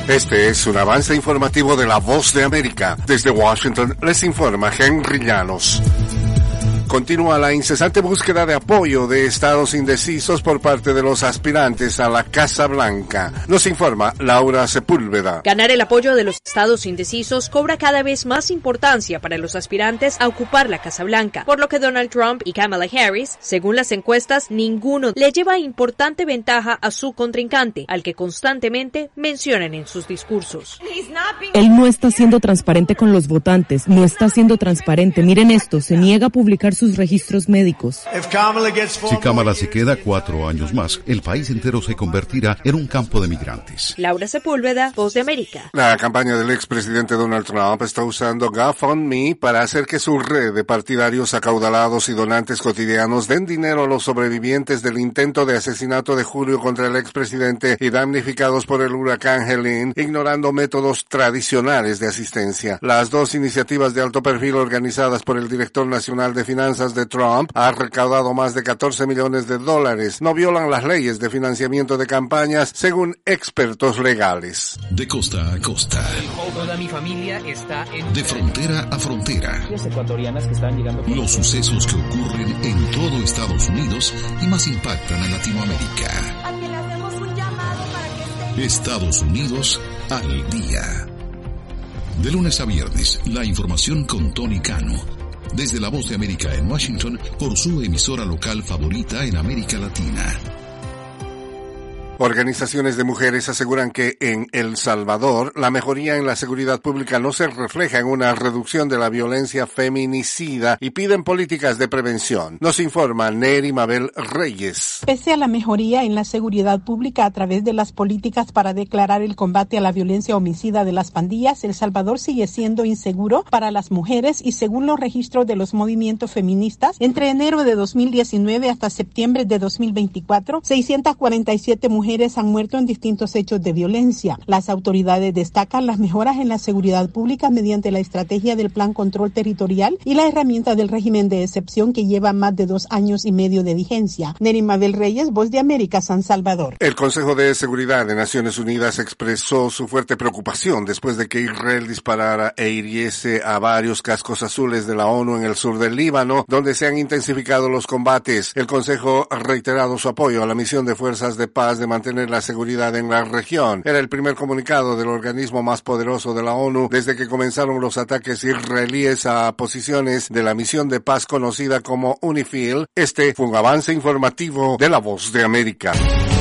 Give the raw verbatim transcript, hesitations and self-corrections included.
Este es un avance informativo de La Voz de América. Desde Washington les informa Henry Llanos. Continúa la incesante búsqueda de apoyo de estados indecisos por parte de los aspirantes a la Casa Blanca. Nos informa Laura Sepúlveda. Ganar el apoyo de los estados indecisos cobra cada vez más importancia para los aspirantes a ocupar la Casa Blanca, por lo que Donald Trump y Kamala Harris, según las encuestas, ninguno le lleva importante ventaja a su contrincante, al que constantemente mencionan en sus discursos. Él no está siendo transparente con los votantes, no está siendo transparente. Miren esto, se niega a publicar sus registros médicos. Si Kamala se queda cuatro años más, el país entero se convertirá en un campo de migrantes. Laura Sepúlveda, Voz de América. La campaña del expresidente Donald Trump está usando GoFundMe para hacer que su red de partidarios acaudalados y donantes cotidianos den dinero a los sobrevivientes del intento de asesinato de julio contra el expresidente y damnificados por el huracán Helene, ignorando métodos tradicionales de asistencia. Las dos iniciativas de alto perfil organizadas por el director nacional de finanzas de Trump han recaudado más de catorce millones de dólares. No violan las leyes de financiamiento de campañas, según expertos legales. De costa a costa. Toda mi familia está en... De frontera a frontera. Ecuatorianas que están llegando... Los sucesos que ocurren en todo Estados Unidos y más impactan a Latinoamérica. Aquí le hacemos un llamado para que... Estados Unidos al día. De lunes a viernes, la información con Tony Cano. Desde La Voz de América en Washington, por su emisora local favorita en América Latina. Organizaciones de mujeres aseguran que en El Salvador la mejoría en la seguridad pública no se refleja en una reducción de la violencia feminicida y piden políticas de prevención. Nos informa Neri Mabel Reyes. Pese a la mejoría en la seguridad pública a través de las políticas para declarar el combate a la violencia homicida de las pandillas, El Salvador sigue siendo inseguro para las mujeres y según los registros de los movimientos feministas, entre enero de dos mil diecinueve hasta septiembre de dos mil veinticuatro, seiscientas cuarenta y siete mujeres mujeres han muerto en distintos hechos de violencia. Las autoridades destacan las mejoras en la seguridad pública mediante la estrategia del Plan Control Territorial y la herramienta del régimen de excepción que lleva más de dos años y medio de vigencia. Neri Mabel Reyes, Voz de América, San Salvador. El Consejo de Seguridad de Naciones Unidas expresó su fuerte preocupación después de que Israel disparara e hiriese a varios cascos azules de la ONU en el sur del Líbano, donde se han intensificado los combates. El Consejo ha reiterado su apoyo a la misión de fuerzas de paz de mantener la seguridad en la región. Era el primer comunicado del organismo más poderoso de la ONU desde que comenzaron los ataques israelíes a posiciones de la misión de paz conocida como UNIFIL. Este fue un avance informativo de La Voz de América.